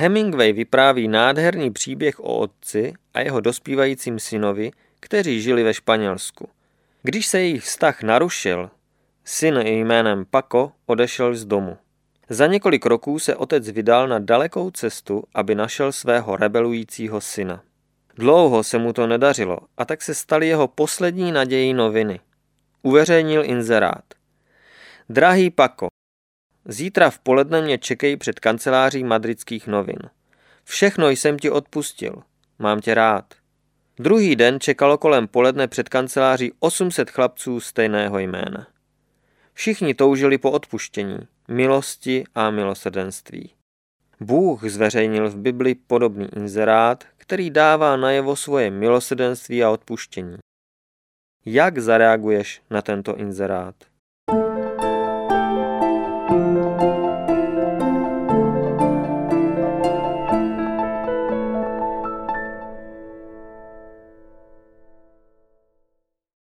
Hemingway vypráví nádherný příběh o otci a jeho dospívajícím synovi, kteří žili ve Španělsku. Když se jejich vztah narušil, syn jménem Paco odešel z domu. Za několik roků se otec vydal na dalekou cestu, aby našel svého rebelujícího syna. Dlouho se mu to nedařilo a tak se staly jeho poslední nadějí noviny. Uveřejnil inzerát. Drahý Paco, zítra v poledne mě čekej před kanceláří madridských novin. Všechno jsem ti odpustil. Mám tě rád. Druhý den čekalo kolem poledne před kanceláří 800 chlapců stejného jména. Všichni toužili po odpuštění, milosti a milosrdenství. Bůh zveřejnil v Bibli podobný inzerát, který dává najevo svoje milosrdenství a odpuštění. Jak zareaguješ na tento inzerát?